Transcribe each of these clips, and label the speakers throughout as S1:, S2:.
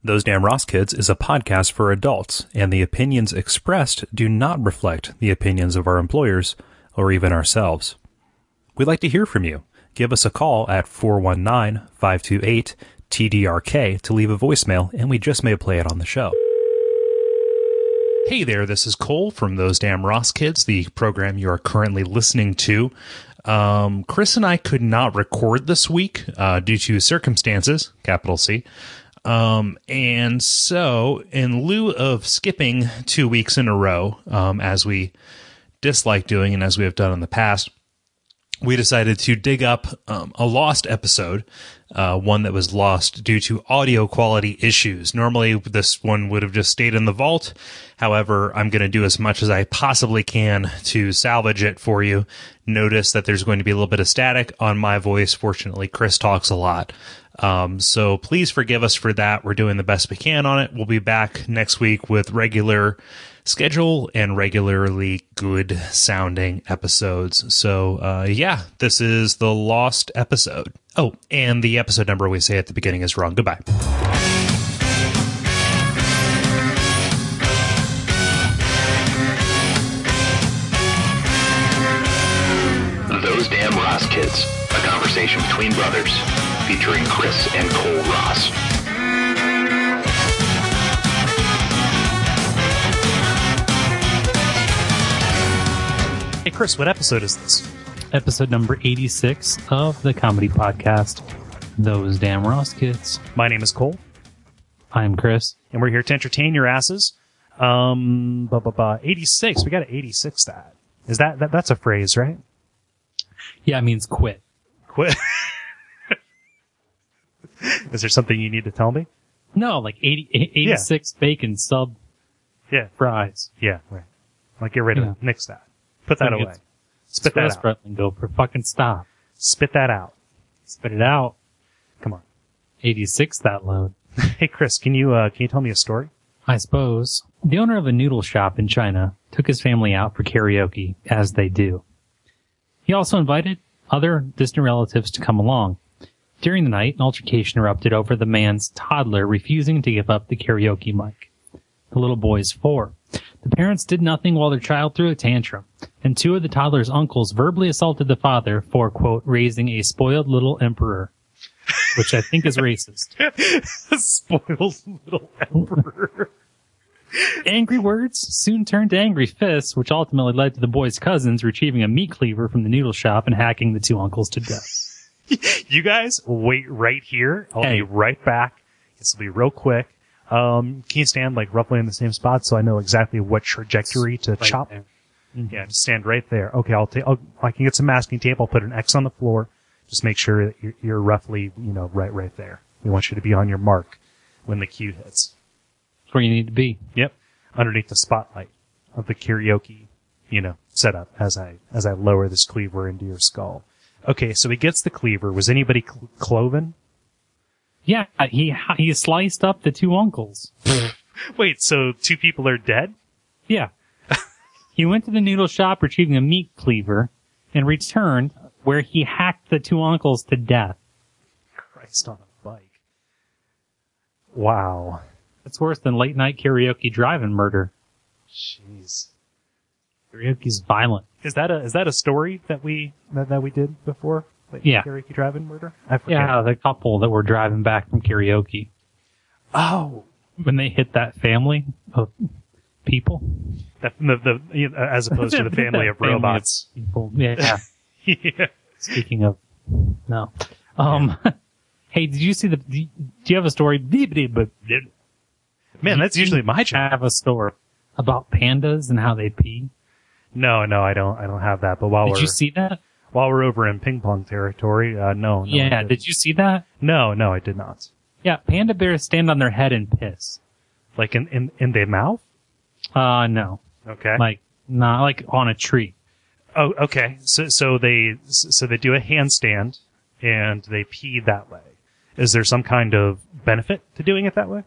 S1: Those Damn Ross Kids is a podcast for adults, and the opinions expressed do not reflect the opinions of our employers or even ourselves. We'd like to hear from you. Give us a call at 419-528-TDRK to leave a voicemail, and we just may play it on the show. Hey there, this is Cole from Those Damn Ross Kids, the program you are currently listening to. Chris and I could not record this week due to circumstances, capital C. And so, in lieu of skipping 2 weeks in a row, as we dislike doing and as we have done in the past, we decided to dig up a lost episode, one that was lost due to audio quality issues. Normally, this one would have just stayed in the vault. However, I'm going to do as much as I possibly can to salvage it for you. Notice that there's going to be a little bit of static on my voice. Fortunately, Chris talks a lot. So please forgive us for that. We're doing the best we can on it. We'll be back next week with regular schedule and regularly good sounding episodes. So, yeah, this is the lost episode. Oh, and the episode number we say at the beginning is wrong. Goodbye.
S2: Those Damn Ross Kids, a conversation between brothers, featuring Chris and Cole Ross.
S1: Hey, Chris, what episode is this?
S3: Episode number 86 of the comedy podcast, Those Damn Ross Kids.
S1: My name is Cole.
S3: I'm Chris.
S1: And we're here to entertain your asses. 86. We got an 86 stat. Is that's a phrase, right?
S3: Yeah, it means quit.
S1: Quit. Is there something you need to tell me?
S3: No, like 86 bacon sub fries.
S1: Yeah, right. Like, get rid of it. Nix that. Put that away. Spit that out.
S3: Go for fucking stop.
S1: Spit that out.
S3: Spit it out.
S1: Come on.
S3: 86 that load.
S1: Hey, Chris, can you tell me a story?
S3: I suppose. The owner of a noodle shop in China took his family out for karaoke, as they do. He also invited other distant relatives to come along. During the night, an altercation erupted over the man's toddler refusing to give up the karaoke mic. The little boy is 4. The parents did nothing while their child threw a tantrum, and 2 of the toddler's uncles verbally assaulted the father for, quote, raising a spoiled little emperor, which I think is racist.
S1: Spoiled little emperor.
S3: Angry words soon turned to angry fists, which ultimately led to the boy's cousins retrieving a meat cleaver from the noodle shop and hacking the 2 uncles to death.
S1: You guys wait right here. I'll be right back. This will be real quick. Can you stand like roughly in the same spot so I know exactly what trajectory to chop? Mm-hmm. Yeah, just stand right there. Okay, I can get some masking tape. I'll put an X on the floor. Just make sure that you're roughly, right there. We want you to be on your mark when the cue hits.
S3: That's where you need to be.
S1: Yep. Underneath the spotlight of the karaoke, setup as I lower this cleaver into your skull. Okay, so he gets the cleaver. Was anybody cloven?
S3: Yeah, he sliced up the 2 uncles.
S1: Wait, so 2 people are dead?
S3: Yeah. He went to the noodle shop retrieving a meat cleaver and returned where he hacked the 2 uncles to death.
S1: Christ on a bike. Wow.
S3: That's worse than late night karaoke drive-in murder.
S1: Jeez.
S3: Karaoke's violent.
S1: Is that a story that we did before? Like karaoke drive-in murder? I forget.
S3: Yeah, the couple that were driving back from karaoke.
S1: Oh.
S3: When they hit that family of people.
S1: As opposed to the family of robots.
S3: People. Yeah.
S1: Yeah.
S3: Speaking of, no. Hey, did you see do you have a story?
S1: Man, that's usually my job.
S3: I have a story about pandas and how they pee.
S1: No, I don't have that. But
S3: did you see that?
S1: While we're over in ping pong territory, no.
S3: Yeah, did you see that?
S1: No, I did not.
S3: Yeah, panda bears stand on their head and piss.
S1: Like in their mouth?
S3: No.
S1: Okay.
S3: Like, not like on a tree.
S1: Oh, okay. So they do a handstand and they pee that way. Is there some kind of benefit to doing it that way?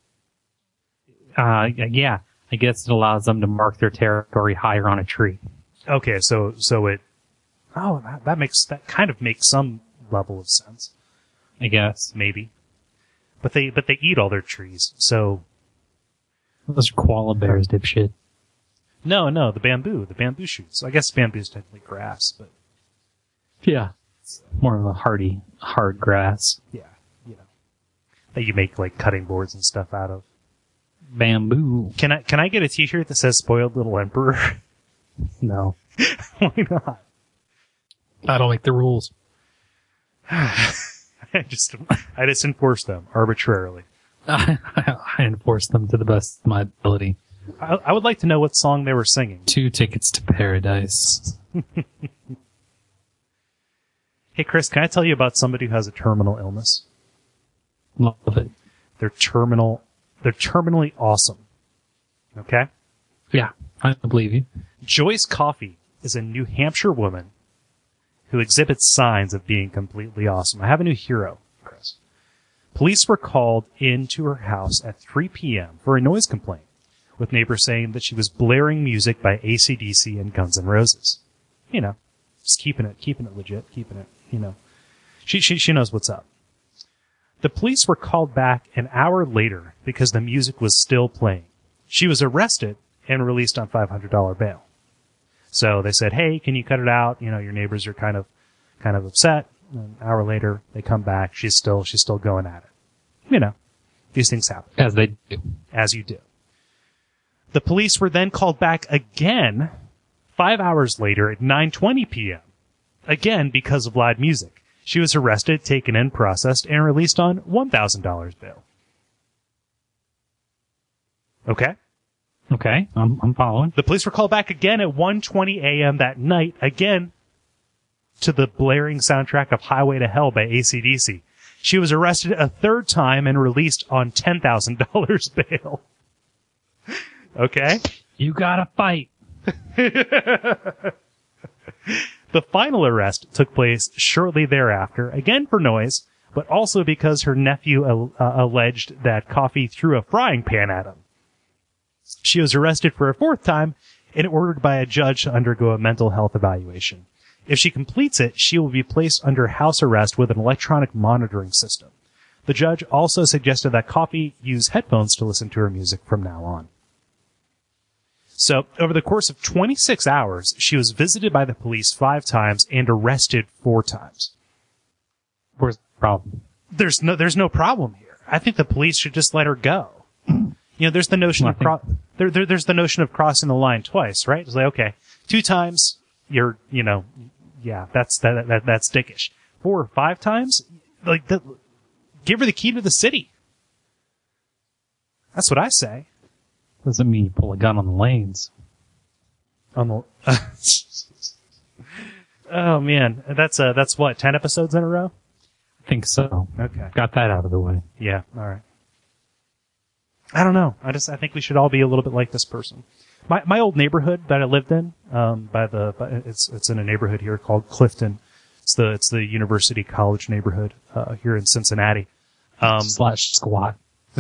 S3: Yeah. I guess it allows them to mark their territory higher on a tree.
S1: Okay, so it. Oh, that kind of makes some level of sense.
S3: I guess.
S1: Maybe. But they eat all their trees. So
S3: Those are koala bears, dipshit.
S1: no, the bamboo shoots. So I guess bamboo is technically grass, but
S3: Yeah. It's more of a hard grass.
S1: yeah, that you make like cutting boards and stuff out of.
S3: Bamboo.
S1: Can I get a T-shirt that says "Spoiled Little Emperor"?
S3: No.
S1: Why not?
S3: I don't make the rules.
S1: I just enforce them arbitrarily.
S3: I enforce them to the best of my ability.
S1: I would like to know what song they were singing.
S3: 2 tickets to paradise.
S1: Hey, Chris, can I tell you about somebody who has a terminal illness?
S3: Love it.
S1: They're terminally awesome. Okay?
S3: Yeah, I believe you.
S1: Joyce Coffey is a New Hampshire woman who exhibits signs of being completely awesome. I have a new hero, Chris. Police were called into her house at 3 p.m. for a noise complaint, with neighbors saying that she was blaring music by AC/DC and Guns N' Roses. You know, just keeping it legit, keeping it, you know. She knows what's up. The police were called back an hour later because the music was still playing. She was arrested and released on $500 bail. So they said, "Hey, can you cut it out? You know, your neighbors are kind of upset." And an hour later, they come back. She's still going at it. You know, these things happen.
S3: As they do.
S1: As you do. The police were then called back again 5 hours later at 9:20 p.m. Again because of loud music. She was arrested, taken in, processed, and released on $1,000 bail. Okay?
S3: Okay, I'm following.
S1: The police were called back again at 1:20 a.m. that night, again to the blaring soundtrack of Highway to Hell by AC/DC. She was arrested a third time and released on $10,000 bail. Okay?
S3: You gotta fight.
S1: The final arrest took place shortly thereafter, again for noise, but also because her nephew alleged that Coffey threw a frying pan at him. She was arrested for a fourth time and ordered by a judge to undergo a mental health evaluation. If she completes it, she will be placed under house arrest with an electronic monitoring system. The judge also suggested that Coffey use headphones to listen to her music from now on. So, over the course of 26 hours, she was visited by the police 5 times and arrested 4 times.
S3: Where's the problem?
S1: There's no problem here. I think the police should just let her go. You know, there's the notion there's the notion of crossing the line twice, right? It's like, okay, 2 times, you're, you know, yeah, that's dickish. 4 or 5 times, like, give her the key to the city. That's what I say.
S3: Doesn't mean you pull a gun on the lanes.
S1: On the, oh man, that's what, 10 episodes in a row?
S3: I think so.
S1: Okay.
S3: Got that out of the way.
S1: Yeah, alright. I don't know. I think we should all be a little bit like this person. My old neighborhood that I lived in, it's in a neighborhood here called Clifton. It's the University College neighborhood, here in Cincinnati.
S3: Slash squat.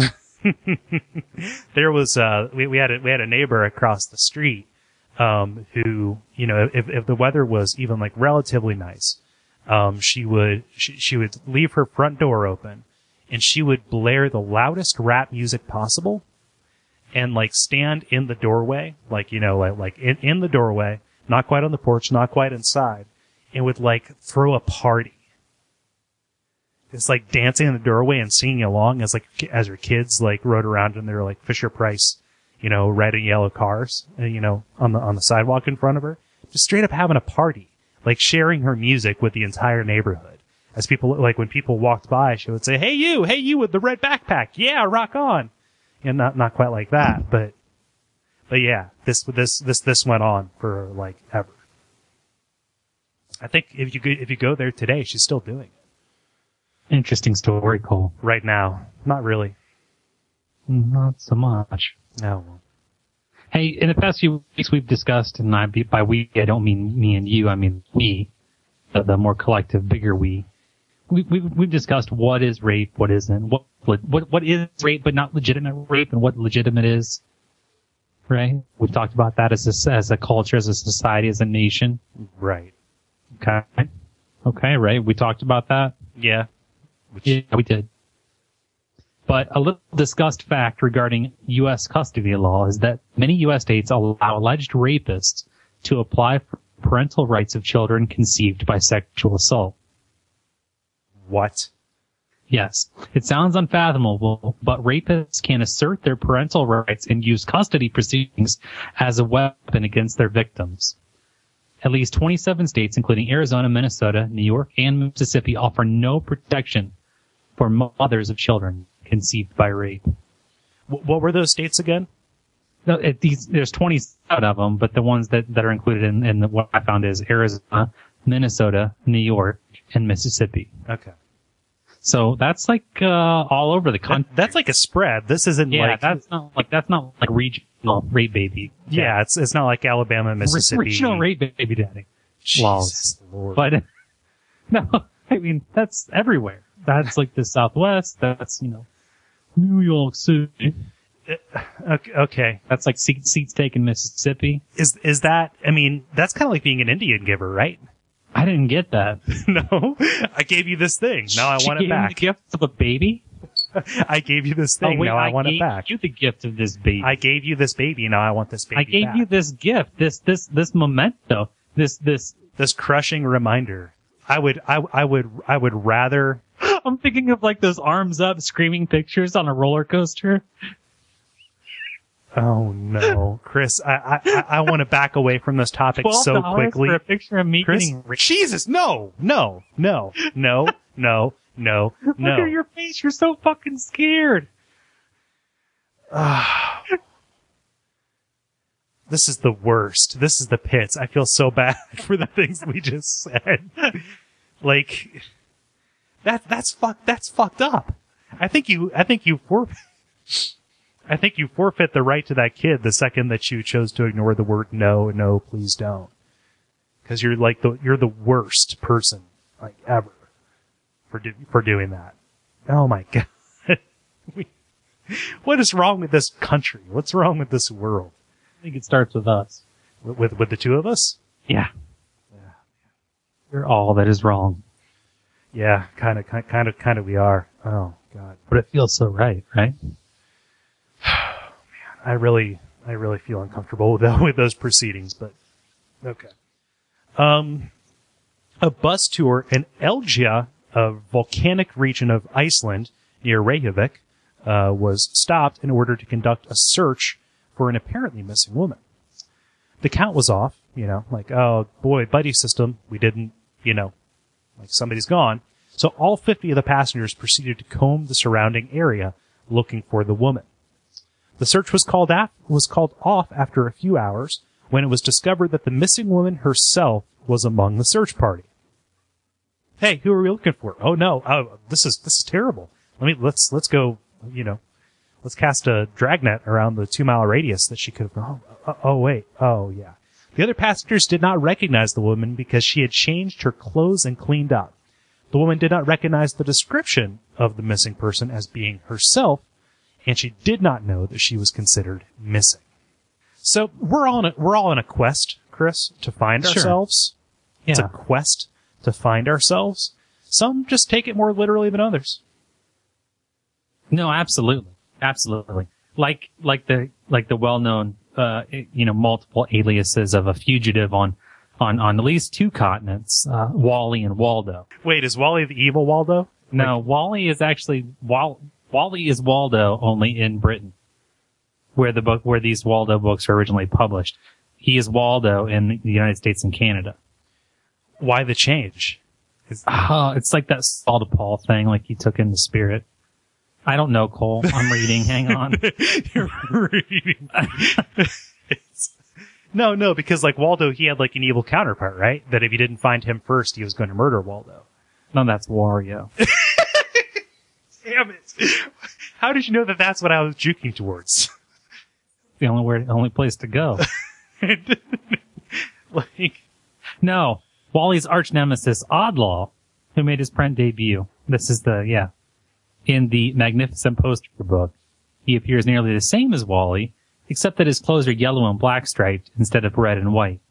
S1: There was, we had a neighbor across the street, who, you know, if the weather was even like relatively nice, she would leave her front door open and she would blare the loudest rap music possible and like stand in the doorway, like, you know, like in the doorway, not quite on the porch, not quite inside, and would like throw a party. It's like dancing in the doorway and singing along as her kids like rode around in their like Fisher Price, you know, red and yellow cars, you know, on the sidewalk in front of her. Just straight up having a party, like sharing her music with the entire neighborhood. As people, like when people walked by, she would say, hey you with the red backpack. Yeah, rock on. And not quite like that, but yeah, this went on for like ever. I think if you go there today, she's still doing it.
S3: Interesting story, Cole.
S1: Right now. Not really.
S3: Not so much.
S1: No.
S3: Hey, in the past few weeks we've discussed, and by we, I don't mean me and you, I mean we, the more collective, bigger we. We've discussed what is rape, what isn't, what is rape but not legitimate rape, and what legitimate is. Right? We've talked about that as a culture, as a society, as a nation.
S1: Right.
S3: Okay, right? We talked about that?
S1: Yeah.
S3: Yeah, we did. But a little discussed fact regarding U.S. custody law is that many U.S. states allow alleged rapists to apply for parental rights of children conceived by sexual assault.
S1: What?
S3: Yes. It sounds unfathomable, but rapists can assert their parental rights and use custody proceedings as a weapon against their victims. At least 27 states, including Arizona, Minnesota, New York, and Mississippi, offer no protection for mothers of children conceived by rape.
S1: What were those states again?
S3: No, there's 27 of them, but the ones that are included in what I found is Arizona, Minnesota, New York, and Mississippi.
S1: Okay.
S3: So that's like all over the country.
S1: That's like a spread. This isn't like
S3: that's not like regional rape baby.
S1: Yeah, it's not like Alabama, Mississippi.
S3: Regional rape baby daddy
S1: Jesus
S3: laws.
S1: Lord.
S3: But no, I mean that's everywhere. That's like the Southwest. That's New York City.
S1: Okay.
S3: That's like seats taken Mississippi.
S1: Is that? I mean, that's kind of like being an Indian giver, right?
S3: I didn't get that.
S1: No, I gave you this thing. Now I want it back.
S3: The gift of a baby?
S1: I gave you this thing. Now I want it back.
S3: I gave you the gift of this baby.
S1: I gave you this baby. Now I want this baby
S3: I gave
S1: back.
S3: you this gift, this memento, this
S1: crushing reminder. I would rather.
S3: I'm thinking of like those arms up screaming pictures on a roller coaster.
S1: Oh no, Chris! I want to back away from this topic so quickly.
S3: For a picture of me
S1: Chris,
S3: getting rich.
S1: Jesus, no. Look
S3: at your face. You're so fucking scared.
S1: This is the worst. This is the pits. I feel so bad for the things we just said. Like that's fucked up. I think you forfeit the right to that kid the second that you chose to ignore the word no, please don't. Cause you're the worst person, like, ever for doing that. Oh my God. What is wrong with this country? What's wrong with this world?
S3: I think it starts with us.
S1: With the two of us?
S3: Yeah. You're all that is wrong.
S1: Yeah, kind of we are. Oh God.
S3: But it feels so right?
S1: I really feel uncomfortable with those proceedings, but okay. A bus tour in Elgia, a volcanic region of Iceland near Reykjavik, was stopped in order to conduct a search for an apparently missing woman. The count was off, like, oh boy, buddy system, we didn't, like somebody's gone. So all 50 of the passengers proceeded to comb the surrounding area looking for the woman. The search was called off after a few hours when it was discovered that the missing woman herself was among the search party. Hey, who are we looking for? Oh no, this is terrible. Let's go, let's cast a dragnet around the 2-mile radius that she could have gone. Oh wait, oh yeah. The other passengers did not recognize the woman because she had changed her clothes and cleaned up. The woman did not recognize the description of the missing person as being herself, and she did not know that she was considered missing. So we're all on a quest, Chris, to find ourselves. Yeah. It's a quest to find ourselves. Some just take it more literally than others.
S3: No, absolutely. Like the well-known, multiple aliases of a fugitive on at least 2 continents, Wally and Waldo.
S1: Wait, is Wally the evil Waldo?
S3: No, Wally is actually Wally is Waldo only in Britain, where these Waldo books are originally published. He is Waldo in the United States and Canada.
S1: Why the change?
S3: It's like that Saul to Paul thing, like he took in the spirit. I don't know, Cole. I'm reading. Hang on.
S1: You're reading. No, because like Waldo, he had like an evil counterpart, right? That if you didn't find him first, he was going to murder Waldo.
S3: No, that's Wario.
S1: Damn it. How did you know that that's what I was juking towards?
S3: The only place to go. No, Wally's arch nemesis, Oddlaw, who made his print debut. This is in the Magnificent Poster book. He appears nearly the same as Wally, except that his clothes are yellow and black striped instead of red and white.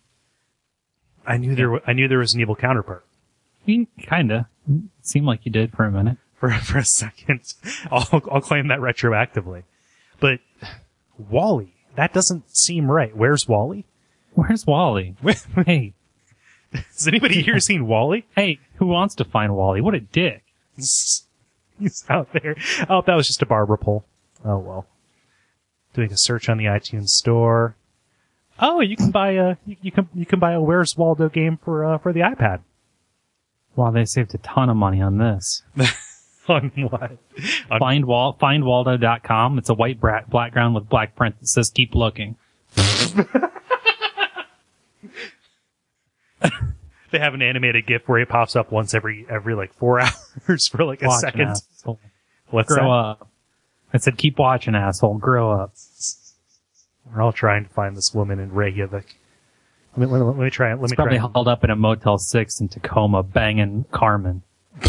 S1: I knew there was an evil counterpart.
S3: I mean, kinda. It seemed like you did for a minute.
S1: for a second. I'll claim that retroactively. But Wally, that doesn't seem right. Where's Wally?
S3: Where's Wally? Hey.
S1: Has anybody here seen Wally?
S3: Hey, who wants to find Wally? What a dick.
S1: He's out there. Oh, that was just a barber pole. Oh, well. Doing a search on the iTunes store. Oh, you can buy a Where's Waldo game for the iPad.
S3: Wow, they saved a ton of money on this.
S1: On what?
S3: Findwaldo.com. It's a white background with black print that says keep looking.
S1: They have an animated GIF where it pops up once every like 4 hours for like a second.
S3: Asshole.
S1: What's
S3: Grow
S1: that?
S3: up. I said keep watching, asshole. Grow up.
S1: We're all trying to find this woman in Reykjavik. Let me try. Let me
S3: Probably
S1: try.
S3: held up in a Motel 6 in Tacoma banging Carmen.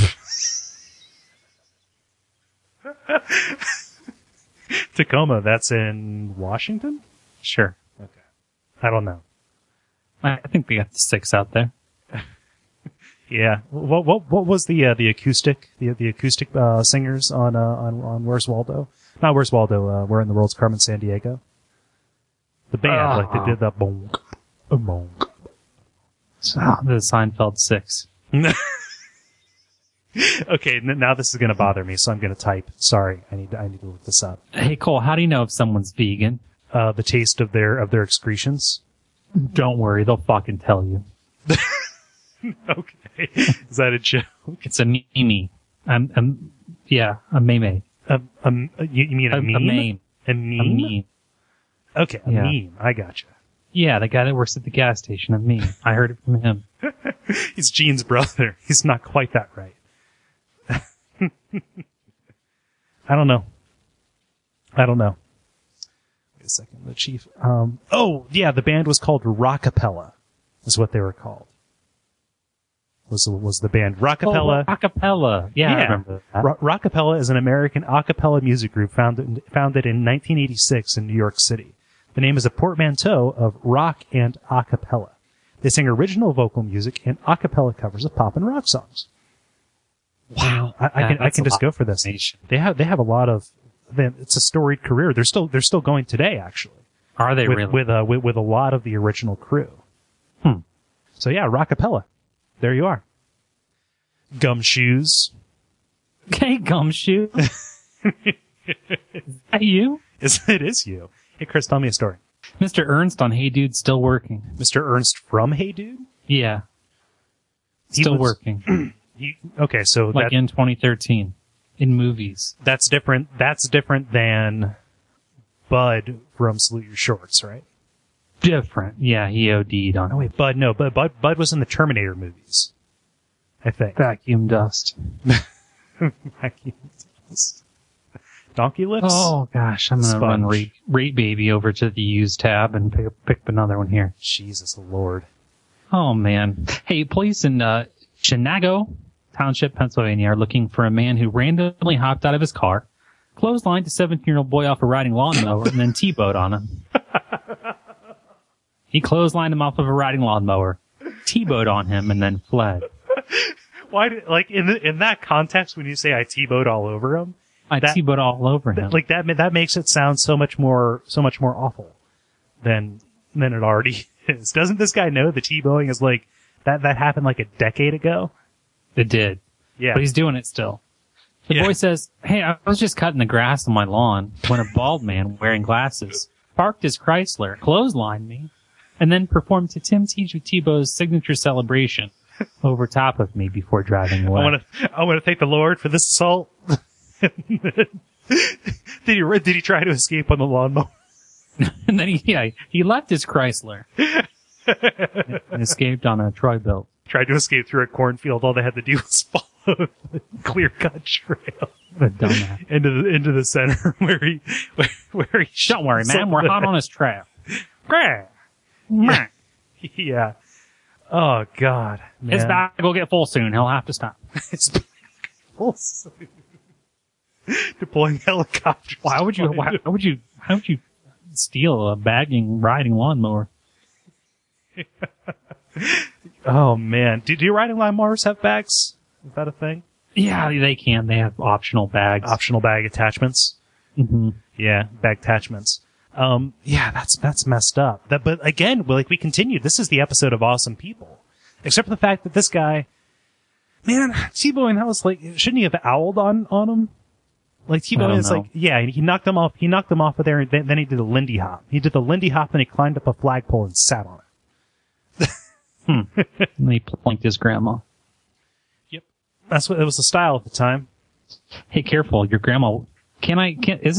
S1: Tacoma, that's in Washington?
S3: Sure.
S1: Okay. I don't know.
S3: I think they got the 6 out there.
S1: Yeah. What was the acoustic singers on Where's Waldo? Not Where's Waldo, Where in the World's Carmen Sandiego? The band, like they did that bonk, bonk.
S3: The Seinfeld 6.
S1: Okay, now this is gonna bother me, so I'm gonna type. Sorry, I need to look this up.
S3: Hey Cole, how do you know if someone's vegan?
S1: The taste of their excretions.
S3: Don't worry, they'll fucking tell you.
S1: Okay. Is that a joke?
S3: It's a meme. Yeah, a meme.
S1: You mean a meme?
S3: A meme.
S1: A meme?
S3: A meme.
S1: Okay, a
S3: Yeah.
S1: meme. I gotcha.
S3: Yeah, the guy that works at the gas station, a meme. I heard it from him.
S1: He's Gene's brother. He's not quite that right. I don't know. Wait a second. The chief. Oh, yeah, the band was called Rockapella, is what they were called. Was the band Rockapella?
S3: Oh, acapella. Yeah, I remember that.
S1: Rockapella is an American a cappella music group founded in 1986 in New York City. The name is a portmanteau of rock and a cappella. They sing original vocal music and a cappella covers of pop and rock songs.
S3: Wow.
S1: I can just go for this. They have a lot of. It's a storied career. They're still going today, actually.
S3: Are they really?
S1: With a lot of the original crew. So yeah, Rockapella. There you are. Gumshoes.
S3: Hey, Gumshoe. Is that you?
S1: It is you. Hey, Chris, tell me a story.
S3: Mr. Ernst on Hey Dude still working.
S1: Mr. Ernst from Hey Dude?
S3: Yeah. Still working.
S1: Okay, so
S3: like in 2013. In movies.
S1: That's different. That's different than Bud from Salute Your Shorts, right?
S3: Different. Yeah, he OD'd on.
S1: Oh wait, Bud Bud was in the Terminator movies. I think.
S3: Vacuum dust.
S1: Vacuum dust. Donkey Lips?
S3: Oh gosh, I'm gonna run rate baby over to the used tab and pick up another one here.
S1: Jesus Lord.
S3: Oh man. Hey, police in Chinago Township, Pennsylvania are looking for a man who randomly hopped out of his car, clotheslined a 17-year-old boy off a riding lawnmower, and then T-bowed on him. He clotheslined him off of a riding lawnmower, T-bowed on him, and then fled.
S1: Why in that context when you say I T-bowed all over him?
S3: I T-bowed all over him.
S1: Like that makes it sound so much more awful than it already is. Doesn't this guy know the T-bowing is like that happened like a decade ago?
S3: It did.
S1: Yeah.
S3: But he's doing it still. The boy says, hey, I was just cutting the grass on my lawn when a bald man wearing glasses parked his Chrysler, clotheslined me, and then performed to Tim Tebow's signature celebration over top of me before driving away.
S1: I want to thank the Lord for this assault. Did he try to escape on the lawnmower?
S3: And then he left his Chrysler and escaped on a Troy-Bilt.
S1: Tried to escape through a cornfield. All they had to do was follow the clear-cut trail into the center where he.
S3: Don't worry, man. We're hot on his trail.
S1: Yeah. Oh God. Man.
S3: His bag will get full soon. He'll have to stop.
S1: His bag will get full soon. Deploying helicopters.
S3: Why would you steal a riding lawnmower?
S1: Oh man. Do your riding lawnmowers have bags? Is that a thing?
S3: Yeah, they can. They have optional bags.
S1: Optional bag attachments.
S3: Mm-hmm.
S1: Yeah, bag attachments. Yeah, that's messed up. But again, we continued. This is the episode of Awesome People. Except for the fact that this guy, man, T-Bone, that was shouldn't he have owled on him? Like T-Bone is he knocked them off. He knocked them off of there, and then he did a Lindy Hop. He did the Lindy Hop, and he climbed up a flagpole and sat on it.
S3: And he planked his grandma.
S1: Yep, that's what it was the style at the time.
S3: Hey, careful, your grandma. Can I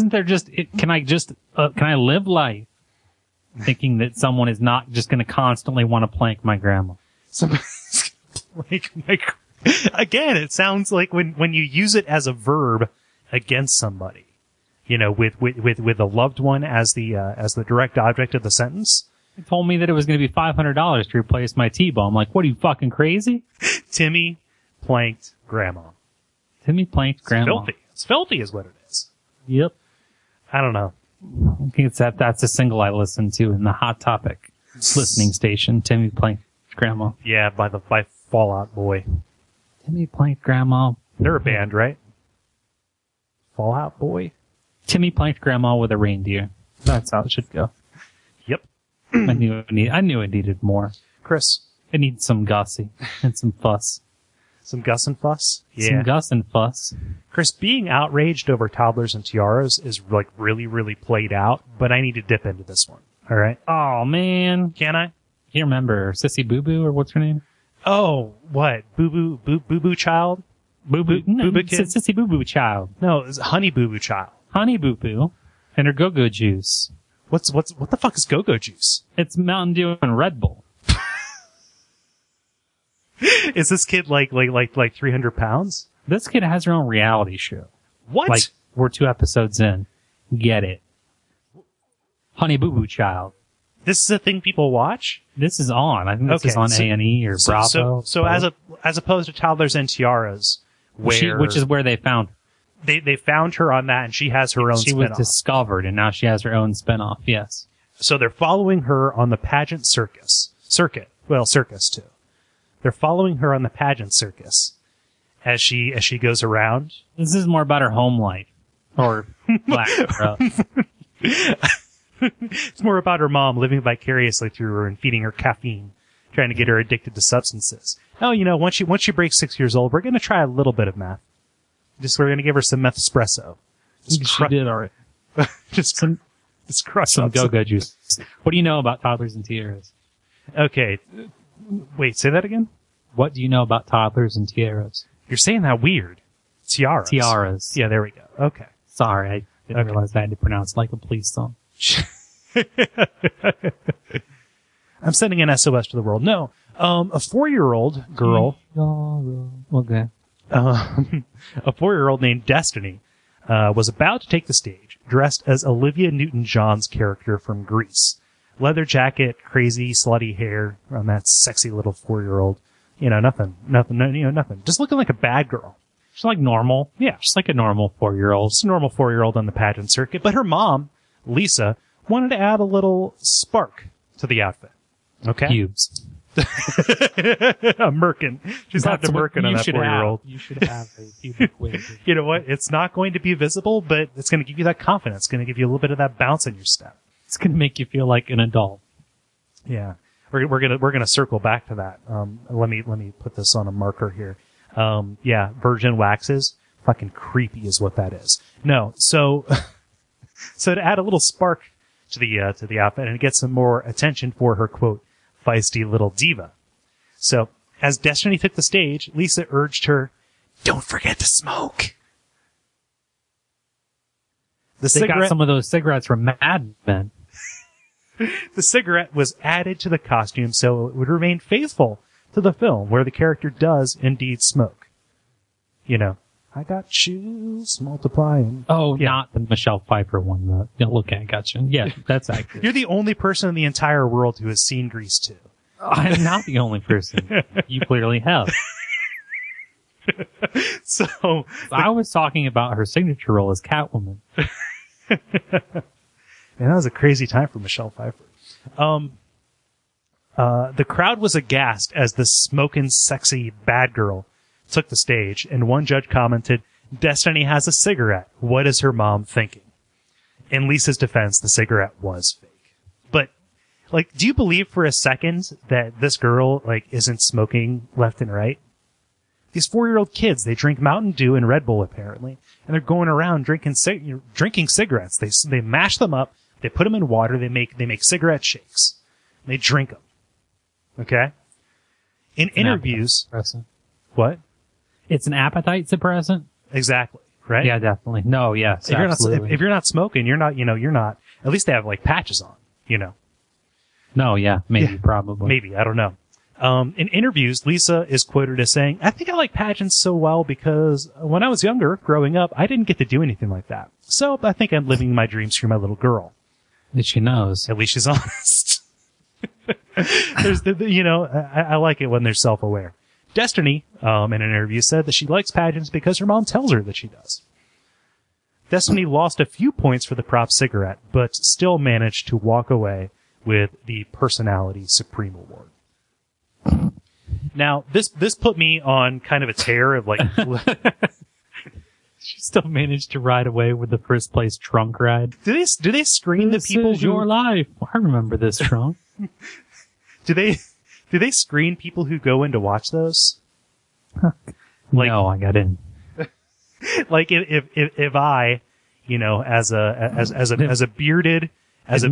S3: live life thinking that someone is not just going to constantly want to plank my grandma?
S1: Somebody's gonna plank my. Again, it sounds like when you use it as a verb against somebody, with a loved one as the direct object of the sentence.
S3: He told me that it was going to be $500 to replace my T-bone. I'm like, what are you fucking crazy?
S1: Timmy planked grandma.
S3: Timmy planked grandma.
S1: Filthy. It's filthy is what it is.
S3: Yep.
S1: I don't know.
S3: I think that's a single I listen to in the Hot Topic listening station. Timmy planked grandma.
S1: Yeah, by Fall Out Boy.
S3: Timmy planked grandma.
S1: They're a band, right? Fall Out Boy?
S3: Timmy planked grandma with a reindeer. That's how it should go.
S1: Yep.
S3: I knew it needed more.
S1: Chris.
S3: It needs some Gussie and some fuss.
S1: Some Gus and fuss? Yeah.
S3: Some Gus and fuss.
S1: Chris, being outraged over toddlers and tiaras is really, really played out, but I need to dip into this one. All right?
S3: Oh, man.
S1: Can I?
S3: Can't remember. Sissy Boo Boo, or what's her name?
S1: Oh, what? Boo Boo Child?
S3: Boo Boo? No,
S1: Boo Boo Kid?
S3: Sissy Boo Boo Child.
S1: No, it's Honey Boo Boo Child.
S3: Honey Boo Boo and her Go-Go Juice.
S1: What the fuck is Go-Go Juice?
S3: It's Mountain Dew and Red Bull.
S1: Is this kid like 300 pounds?
S3: This kid has her own reality show.
S1: What?
S3: We're 2 episodes in. Get it. Honey Boo Boo Child.
S1: This is a thing people watch?
S3: This is on. I think this is on A&E or Bravo.
S1: So as opposed to Toddlers and Tiaras,
S3: which is where they found her.
S1: They found her on that, and she has her own spinoff.
S3: She was discovered, and now she has her own spinoff, yes.
S1: So they're following her on the pageant circuit. Well, circus too. They're following her on the pageant circus as she goes around.
S3: This is more about her home life. Or lack thereof.
S1: It's more about her mom living vicariously through her and feeding her caffeine, trying to get her addicted to substances. Oh, once she breaks 6 years old, we're going to try a little bit of meth. We're going to give her some meth espresso.
S3: She did already.
S1: Just crush
S3: some Go-Go juice. What do you know about toddlers and tiaras?
S1: Okay. Wait, say that again?
S3: What do you know about toddlers and tiaras?
S1: You're saying that weird. Tiaras.
S3: Tiaras.
S1: Yeah, there we go. Okay.
S3: Sorry, I didn't realize I had to pronounce like a police song.
S1: I'm sending an SOS to the world. No. A 4-year-old girl.
S3: Okay.
S1: A 4-year-old named Destiny was about to take the stage, dressed as Olivia Newton-John's character from Grease. Leather jacket, crazy, slutty hair on that sexy little 4-year-old. Nothing. Just looking like a bad girl.
S3: She's like normal.
S1: Yeah.
S3: She's like a normal 4-year-old.
S1: Just a normal 4-year-old on the pageant circuit. But her mom, Lisa, wanted to add a little spark to the outfit. Okay?
S3: Pubes.
S1: A merkin. She's not a merkin on that 4-year-old.
S3: You should have a pubic wig.
S1: You know what? It's not going to be visible, but it's going to give you that confidence. It's going to give you a little bit of that bounce in your step.
S3: It's going to make you feel like an adult.
S1: Yeah. We're gonna circle back to that. Let me put this on a marker here. Yeah, virgin waxes. Fucking creepy is what that is. No. So to add a little spark to the outfit and get some more attention for her, quote, feisty little diva. So, as Destiny took the stage, Lisa urged her, don't forget to smoke.
S3: They got some of those cigarettes from Mad Men.
S1: The cigarette was added to the costume so it would remain faithful to the film, where the character does indeed smoke. I got chills multiplying.
S3: Oh, yeah. Not the Michelle Pfeiffer one. Okay, I got you. Yeah, that's accurate.
S1: You're the only person in the entire world who has seen Grease 2.
S3: I'm not the only person. You clearly have.
S1: So
S3: I was talking about her signature role as Catwoman.
S1: Man, that was a crazy time for Michelle Pfeiffer. The crowd was aghast as the smoking, sexy bad girl
S4: took the stage, and one judge commented, "Destiny has a cigarette. What is her mom thinking?" In Lisa's defense, the cigarette was fake. But, like, do you believe for a second that this girl, like, isn't smoking left and right? These 4-year-old kids, they drink Mountain Dew and Red Bull, apparently, and they're going around drinking cigarettes. They mash them up, they put them in water, they make cigarette shakes. They drink them. Okay? In interviews... What?
S3: It's an appetite suppressant?
S4: Exactly. Right?
S3: Yeah, definitely. No, yes, absolutely.
S4: If you're not smoking, you're not, at least they have, like, patches on,
S3: No, yeah, maybe, probably.
S4: Maybe, I don't know. In interviews, Lisa is quoted as saying, "I think I like pageants so well because when I was younger, growing up, I didn't get to do anything like that. So I think I'm living my dreams through my little girl."
S3: That she knows.
S4: At least she's honest. I like it when they're self-aware. Destiny, in an interview, said that she likes pageants because her mom tells her that she does. Destiny lost a few points for the prop cigarette, but still managed to walk away with the Personality Supreme Award. Now, this put me on kind of a tear of, like...
S3: She still managed to ride away with the first place trunk ride.
S4: Do they screen the people
S3: This is your life. I remember this trunk.
S4: Do they screen people who go in to watch those?
S3: No, I got in.
S4: Like if I, as a bearded, as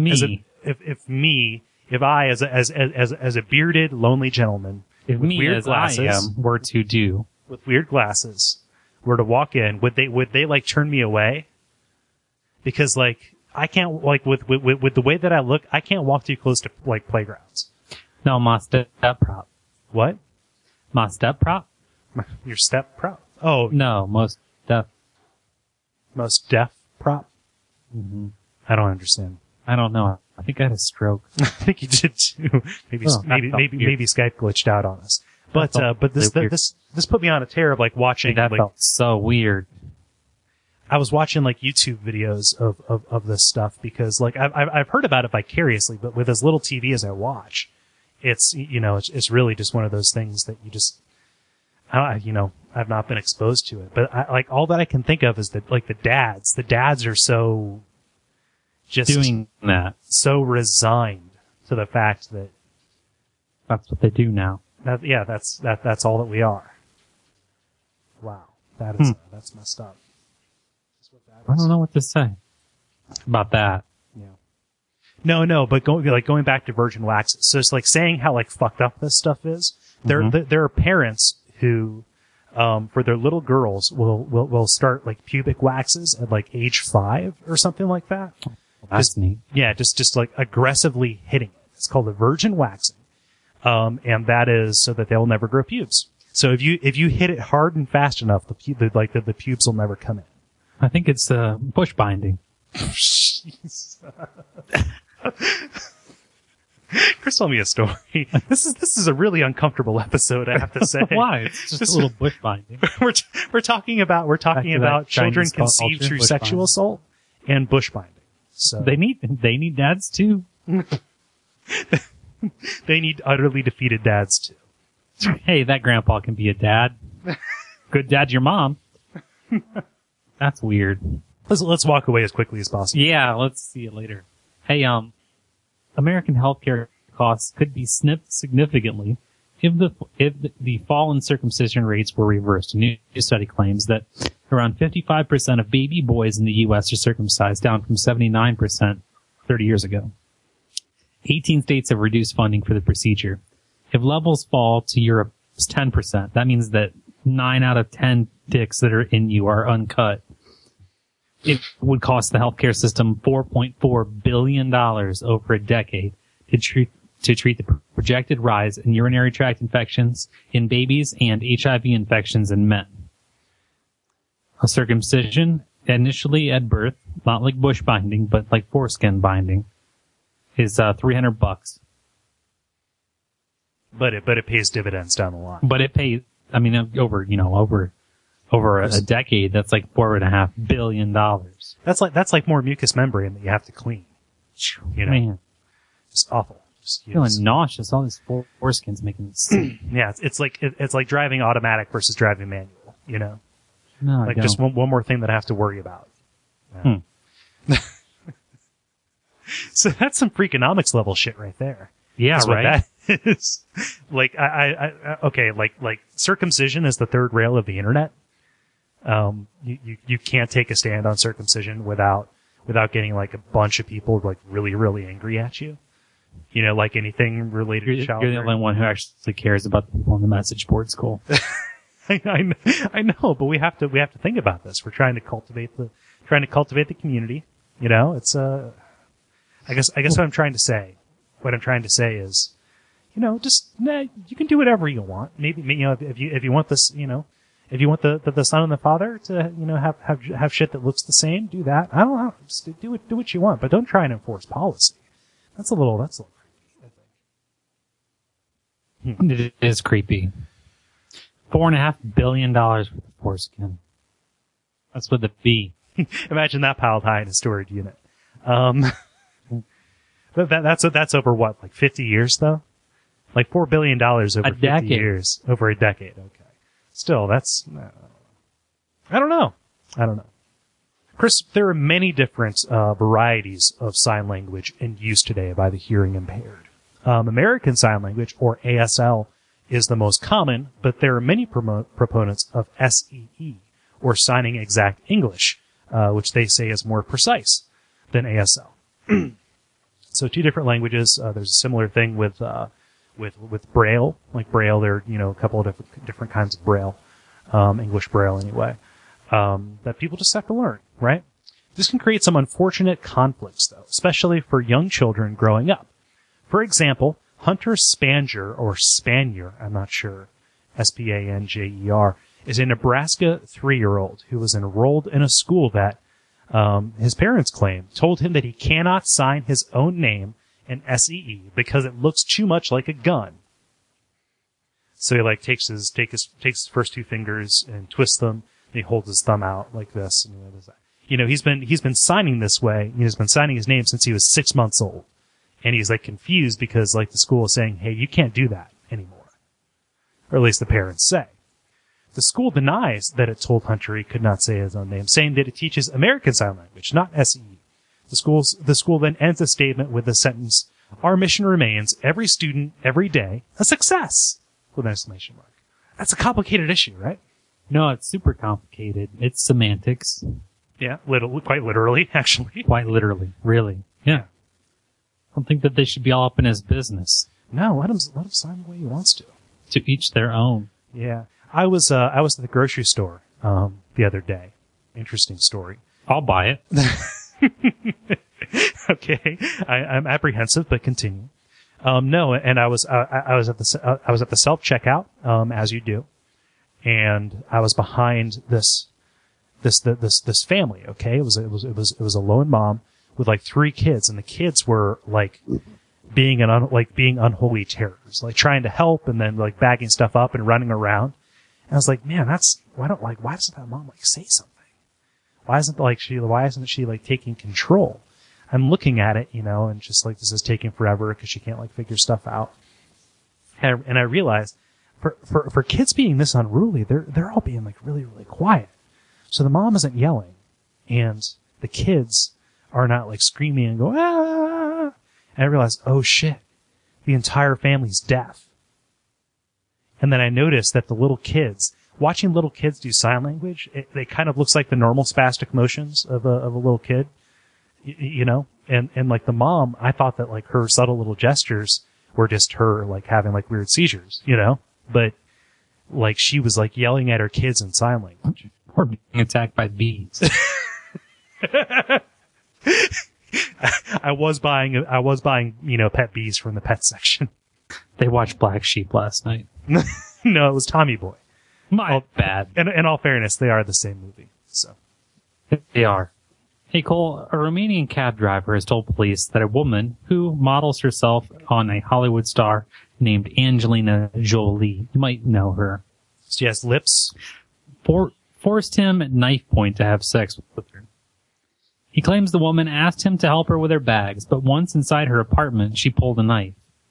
S4: a bearded lonely gentleman
S3: If
S4: with
S3: me,
S4: weird
S3: as
S4: glasses,
S3: I am, were to do.
S4: with weird glasses, were to walk in, would they like turn me away? Because like I can't, like with the way that I look, I can't walk too close to like playgrounds.
S3: No, my step prop.
S4: What?
S3: My step prop?
S4: Your step prop? Oh,
S3: No, most step.
S4: most deaf prop?
S3: Mm-hmm.
S4: I don't understand.
S3: I don't know. I think I had a stroke.
S4: I think you did too. Maybe maybe Skype glitched out on us. But this put me on a tear of like watching.
S3: That
S4: like,
S3: felt so weird.
S4: I was watching like YouTube videos of this stuff because like I've heard about it vicariously, but with as little TV as I watch, it's it's really just one of those things that you just I've not been exposed to it. But like all that I can think of is that like the dads are so just
S3: Doing that.
S4: so resigned to the fact that
S3: That's what they do now.
S4: that's all that we are. Wow. That is that's messed up. That's what that
S3: I
S4: is.
S3: don't know what to say about that.
S4: Yeah. No, but going back to virgin waxes. So it's like saying how like fucked up this stuff is. There are parents who, for their little girls will start like pubic waxes at like age 5 or something like that.
S3: That's neat.
S4: Yeah, just like aggressively hitting it. It's called a virgin waxing. And that is so that they'll never grow pubes. So if you hit it hard and fast enough, the pubes will never come in.
S3: I think it's bush binding.
S4: Chris told me a story. This is a really uncomfortable episode, I have to say.
S3: Why? It's just a little bush binding.
S4: We're talking about children
S3: Chinese
S4: conceived
S3: culture,
S4: through
S3: bush
S4: sexual
S3: binding.
S4: assault and bush binding. So
S3: They need dads too.
S4: they need utterly defeated dads too.
S3: Hey, that grandpa can be a dad. Good dad's your mom. That's weird.
S4: Let's walk away as quickly as possible.
S3: Yeah, let's see you later. Hey, American healthcare costs could be snipped significantly if the fall in circumcision rates were reversed. A new study claims that around 55% of baby boys in the U.S. are circumcised, down from 79% 30 years ago. 18 states have reduced funding for the procedure. If levels fall to Europe's 10%, that means that 9 out of 10 dicks that are in you are uncut. It would cost the healthcare system $4.4 billion over a decade to treat the projected rise in urinary tract infections in babies and HIV infections in men. A circumcision, initially at birth, not like bush binding, but like foreskin binding, is $300.
S4: But it pays dividends down the line.
S3: But it pays, I mean, over a decade, that's like $4.5 billion.
S4: That's like more mucous membrane that you have to clean.
S3: Man.
S4: Just awful.
S3: Feeling nauseous. All these foreskins making me sick.
S4: Yeah, it's like driving automatic versus driving manual. You know,
S3: No,
S4: like
S3: I don't.
S4: just one more thing that I have to worry about. Yeah. So that's some Freakonomics level shit right there.
S3: Yeah,
S4: That's what
S3: right.
S4: that is. Like okay, like circumcision is the third rail of the internet. You can't take a stand on circumcision without getting like a bunch of people like really, really angry at you. You know, like anything related to
S3: You're
S4: child.
S3: the only one who actually cares about the people on the message board. It's cool.
S4: I know, but we have to think about this. We're trying to cultivate the community. You know, it's I guess what I'm trying to say is, you know, just you can do whatever you want. Maybe, you know, if you want this, you know, if you want the son and the father to, you know, have shit that looks the same, do that. I don't know, just do what you want, but don't try and enforce policy. That's a little creepy, I think.
S3: It is creepy. $4.5 billion worth of foreskin. That's with a B.
S4: Imagine that piled high in a storage unit. That's over what, like 50 years though? Like $4 billion over 50 years. Over a decade, okay. Still, that's, I don't know. Chris, there are many different varieties of sign language in use today by the hearing impaired. American Sign Language, or ASL, is the most common, but there are many proponents of SEE, or Signing Exact English, which they say is more precise than ASL. So two different languages. There's a similar thing with Braille. Like Braille, there are, you know, a couple of different kinds of Braille, English Braille anyway, that people just have to learn, right? This can create some unfortunate conflicts though, especially for young children growing up. For example, Hunter Spanger, or Spanier, I'm not sure, Spanjer, is a Nebraska 3-year-old who was enrolled in a school that, his parents claim, told him that he cannot sign his own name in SEE because it looks too much like a gun. So he like takes his first two fingers and twists them, and he holds his thumb out like this, and does that. You know, he's been signing this way. He's been signing his name since he was 6 months old. And he's like confused because like the school is saying, hey, you can't do that anymore. Or at least the parents say. The school denies that it told Hunter he could not say his own name, saying that it teaches American Sign Language, not SEE. The school then ends the statement with the sentence, "Our mission remains every student, every day, a success!" with an exclamation mark. That's a complicated issue, right?
S3: No, it's super complicated. It's semantics.
S4: Yeah, quite literally, actually.
S3: Quite literally. Really. Yeah. I don't think that they should be all up in his business.
S4: No, let him sign the way he wants to.
S3: To each their own.
S4: Yeah. I was at the grocery store, the other day. Interesting story.
S3: I'll buy it.
S4: Okay. I'm apprehensive, but continue. No, and I was at the self-checkout, as you do. And I was behind this family, okay? It was a lone mom with like 3 kids, and the kids were like being unholy terrors, like trying to help and then like bagging stuff up and running around. And I was like, man, why doesn't that mom like say something? Why isn't she like taking control? I'm looking at it, you know, and just like this is taking forever because she can't like figure stuff out. And I realized for kids being this unruly, they're all being like really, really quiet. So the mom isn't yelling, and the kids are not like screaming and go, ah. And I realized, oh shit, the entire family's deaf. And then I noticed that the little kids, watching little kids do sign language, it kind of looks like the normal spastic motions of a little kid, you know? And like the mom, I thought that like her subtle little gestures were just her like having like weird seizures, you know? But like she was like yelling at her kids in sign language.
S3: Or being attacked by bees.
S4: I was buying, you know, pet bees from the pet section.
S3: They watched Black Sheep last night.
S4: No, it was Tommy Boy.
S3: My bad.
S4: In all fairness, they are the same movie. So
S3: They are. Hey Cole, a Romanian cab driver has told police that a woman who models herself on a Hollywood star named Angelina Jolie, you might know her.
S4: She has lips.
S3: Forced him at knife point to have sex with her. He claims the woman asked him to help her with her bags, but once inside her apartment, she pulled a knife.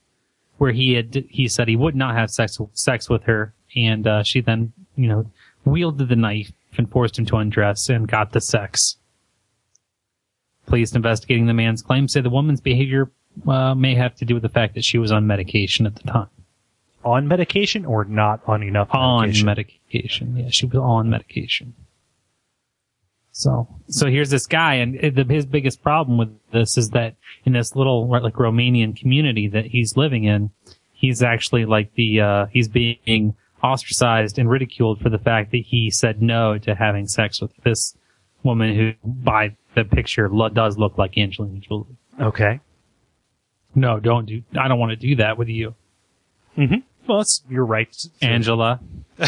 S3: where he said he would not have sex with her, and she then, wielded the knife and forced him to undress and got the sex. Police investigating the man's claims say the woman's behavior may have to do with the fact that she was on medication at the time.
S4: On medication or not on enough medication?
S3: On medication. Yeah, she was on medication. So here's this guy, and his biggest problem with this is that in this little like Romanian community that he's living in, he's actually like he's being ostracized and ridiculed for the fact that he said no to having sex with this woman who, by the picture, does look like Angelina Jolie.
S4: Okay.
S3: No, I don't want to do that with you.
S4: Mm-hmm. Well, you're right.
S3: Angela.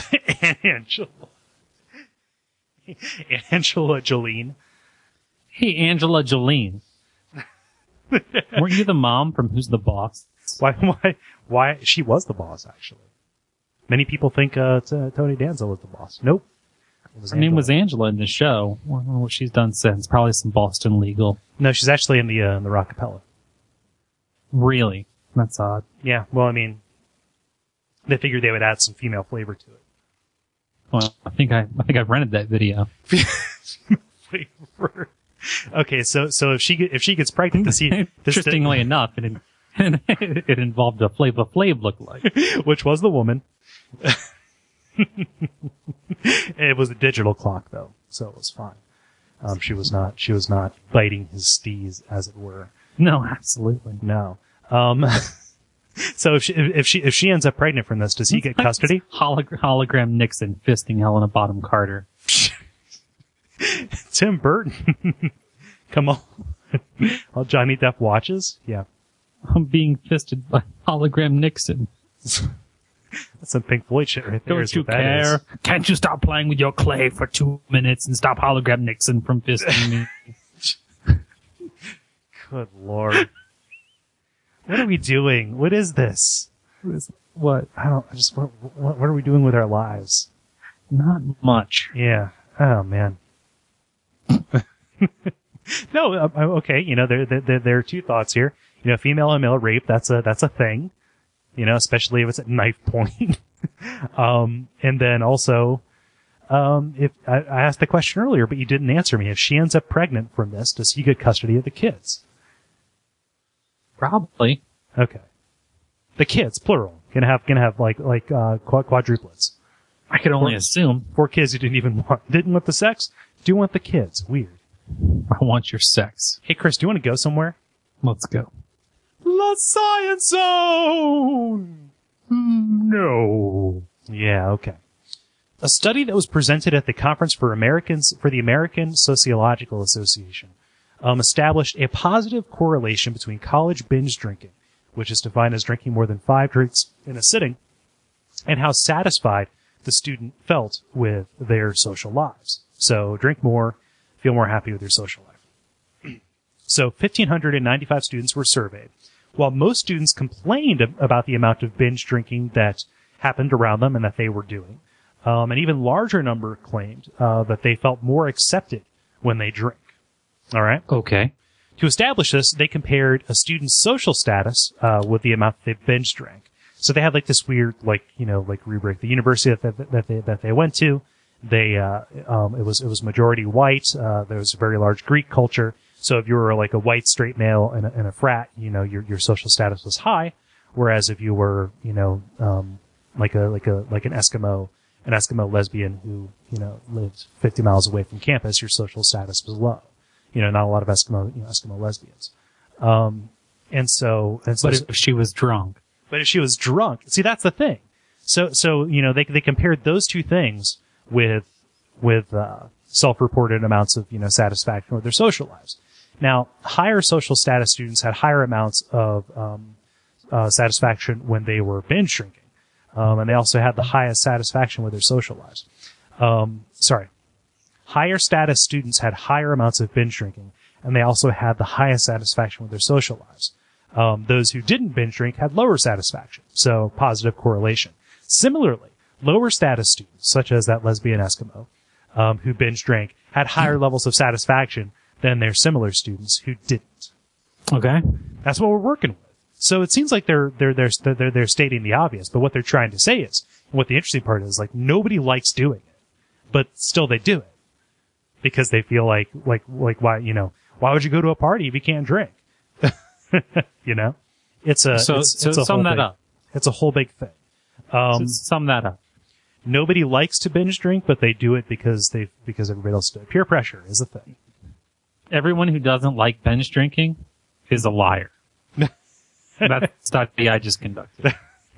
S4: Angela Jolene.
S3: Hey, Angela Jolene. Weren't you the mom from Who's the Boss?
S4: Why? She was the boss, actually. Many people think Tony Danza was the boss. Nope.
S3: Her name was Angela in the show. I don't know what she's done since. Probably some Boston legal.
S4: No, she's actually in the Rockapella.
S3: Really? That's odd.
S4: Yeah. Well, I mean, they figured they would add some female flavor to it.
S3: Well, I think I've rented that video.
S4: Flavor. Okay, so if she gets pregnant, to see
S3: interestingly enough, it involved a Flava Flav lookalike,
S4: which was the woman. It was a digital clock though, so it was fine. She was not biting his steez, as it were.
S3: No, absolutely
S4: no. So if she ends up pregnant from this, does he get custody?
S3: Hologram Nixon fisting Helena Bonham Carter.
S4: Tim Burton. Come on. All Johnny Depp watches? Yeah.
S3: I'm being fisted by Hologram Nixon.
S4: That's some Pink Floyd shit right there.
S3: Don't you care? Can't you stop playing with your clay for 2 minutes and stop Hologram Nixon from fisting me?
S4: Good Lord. What are we doing? What is this?
S3: What?
S4: What are we doing with our lives?
S3: Not much.
S4: Yeah. Oh, man. No, okay. There are two thoughts here. Female and male rape, that's a thing. Especially if it's at knife point. And then also, if I asked the question earlier, but you didn't answer me. If she ends up pregnant from this, does he get custody of the kids?
S3: Probably.
S4: Okay. The kids, plural. Gonna have like quadruplets.
S3: I could only assume.
S4: 4 kids you didn't want the sex? Do you want the kids? Weird.
S3: I want your sex.
S4: Hey, Chris, do you want to go somewhere?
S3: Let's go.
S4: La Science Zone! No. Yeah, okay. A study that was presented at the Conference for the American Sociological Association established a positive correlation between college binge drinking, which is defined as drinking more than 5 drinks in a sitting, and how satisfied the student felt with their social lives. So drink more, feel more happy with your social life. So 1,595 students were surveyed. While most students complained about the amount of binge drinking that happened around them and that they were doing, an even larger number claimed that they felt more accepted when they drink. All right?
S3: Okay.
S4: To establish this, they compared a student's social status with the amount that they binge drank. So they had like this weird, rubric. The university that they went to, it was majority white. There was a very large Greek culture. So if you were like a white straight male in a frat, your social status was high. Whereas if you were, like an Eskimo lesbian who, lived 50 miles away from campus, your social status was low. Not a lot of Eskimo lesbians.
S3: But if she was drunk.
S4: But if she was drunk, see, that's the thing. So, they compared those two things with self-reported amounts of, satisfaction with their social lives. Now, higher social status students had higher amounts of, satisfaction when they were binge drinking. And they also had the highest satisfaction with their social lives. Higher status students had higher amounts of binge drinking, and they also had the highest satisfaction with their social lives. Those who didn't binge drink had lower satisfaction, so positive correlation. Similarly, lower status students, such as that lesbian Eskimo, who binge drank, had higher levels of satisfaction than their similar students who didn't.
S3: Okay.
S4: That's what we're working with. So it seems like they're stating the obvious, but what they're trying to say is, and what the interesting part is, like, nobody likes doing it, but still they do it because they feel like why, you know, why would you go to a party if you can't drink? You know, it's a
S3: sum that up.
S4: It's a whole big thing.
S3: Sum that up.
S4: Nobody likes to binge drink, but they do it because everybody else does it. Peer pressure is a thing.
S3: Everyone who doesn't like binge drinking is a liar. That's the study I just conducted.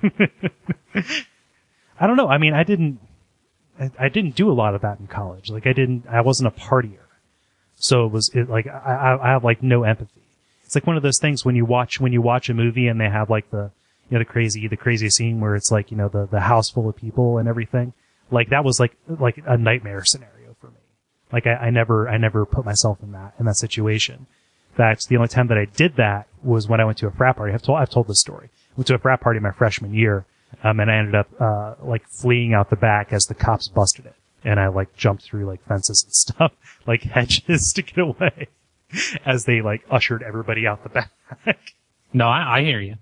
S4: I don't know. I mean, I didn't do a lot of that in college. Like, I wasn't a partier. So I have like no empathy. It's like one of those things when you watch a movie and they have like the crazy scene where it's like, you know, the house full of people and everything. Like, that was like a nightmare scenario for me. Like, I never put myself in that situation. In fact, the only time that I did that was when I went to a frat party. I've told this story. I went to a frat party my freshman year, and I ended up, like, fleeing out the back as the cops busted it. And I, like, jumped through, like, fences and stuff, like hedges to get away as they, like, ushered everybody out the back.
S3: No, I hear you.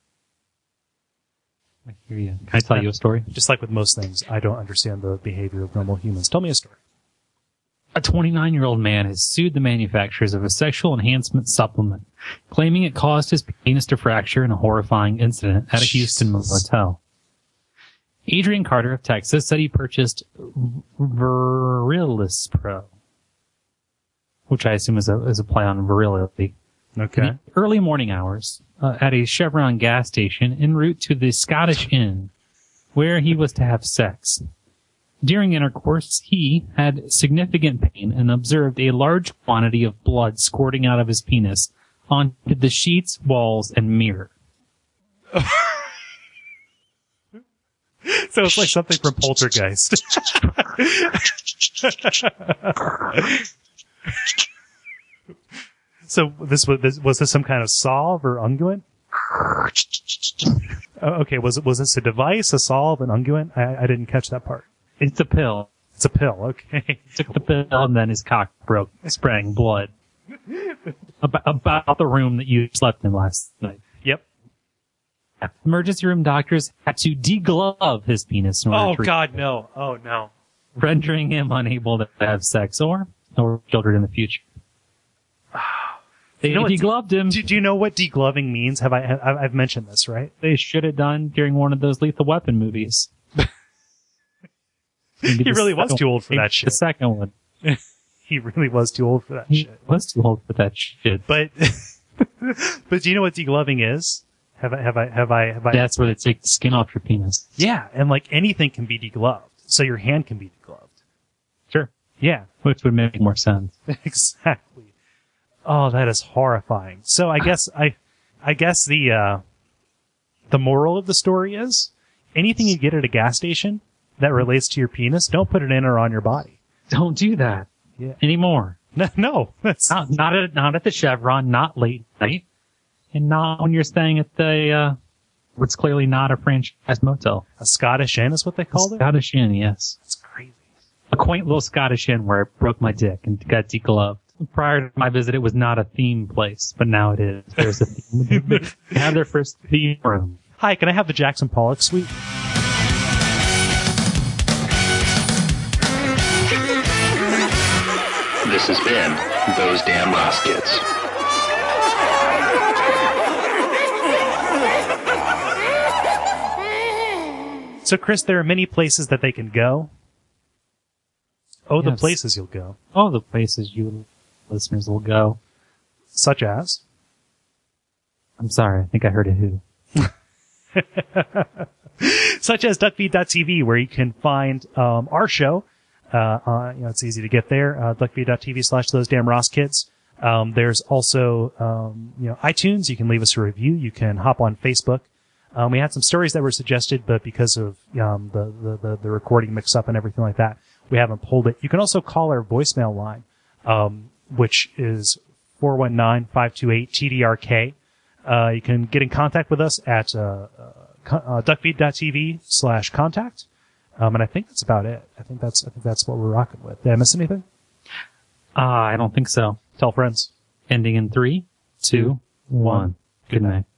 S3: I hear you. Can I tell you a story?
S4: Just like with most things, I don't understand the behavior of normal humans. Tell me a story.
S3: A 29-year-old man has sued the manufacturers of a sexual enhancement supplement, claiming it caused his penis to fracture in a horrifying incident at a Houston motel. Adrian Carter of Texas said he purchased Virilis Pro, which I assume is a play on virility.
S4: Okay.
S3: In the early morning hours at a Chevron gas station en route to the Scottish Inn, where he was to have sex. During intercourse, he had significant pain and observed a large quantity of blood squirting out of his penis onto the sheets, walls, and mirror.
S4: So it's like something from Poltergeist. So was this some kind of salve or unguent? Okay, was this a device, a salve, an unguent? I didn't catch that part.
S3: It's a pill.
S4: It's a pill, okay.
S3: Took the pill and then his cock broke, spraying blood. About the room that you slept in last night.
S4: Yep.
S3: Emergency room doctors had to deglove his penis in order to
S4: God, no. Oh, no.
S3: rendering him unable to have sex or children in the future. They degloved him.
S4: Do you know what degloving means? I've mentioned this, right?
S3: They should have done during one of those Lethal Weapon movies.
S4: He really was too old for that shit.
S3: The second one.
S4: He really was too old for that shit.
S3: He was too old for that shit.
S4: But do you know what degloving is? Have I?
S3: That's where they take the skin off your penis.
S4: Yeah, and like anything can be degloved, so your hand can be degloved.
S3: Sure.
S4: Yeah,
S3: which would make more sense.
S4: Exactly. Oh, that is horrifying. So I guess the moral of the story is anything you get at a gas station that relates to your penis, don't put it in or on your body.
S3: Don't do that.
S4: Yeah.
S3: Anymore.
S4: No, that's
S3: not at the Chevron, not late night, and not when you're staying at the what's clearly not a franchise motel.
S4: A Scottish Inn is what they called it?
S3: Scottish Inn, yes.
S4: That's crazy.
S3: A quaint little Scottish Inn where I broke my dick and got degloved. Prior to my visit, it was not a theme place, but now it is. There's a theme. They have their first theme room.
S4: Hi, can I have the Jackson Pollock suite?
S2: This has been Those Damn Ross Kids.
S4: So, Chris, there are many places that they can go. Oh,
S3: Yes.
S4: the places you'll go.
S3: Oh, the places you listeners will go.
S4: Such as?
S3: I'm sorry, I think I heard a who.
S4: Such as duckfeed.tv, where you can find our show. It's easy to get there. Duckfeed.tv/Those Damn Ross Kids. There's also iTunes. You can leave us a review. You can hop on Facebook. We had some stories that were suggested, but because of the recording mix-up and everything like that, we haven't pulled it. You can also call our voicemail line, which is 419-528-TDRK. You can get in contact with us at duckfeed.tv/contact. And I think that's about it. I think that's what we're rocking with. Did I miss anything?
S3: I don't think so.
S4: Tell friends.
S3: Ending in 3, 2, 1. Good night.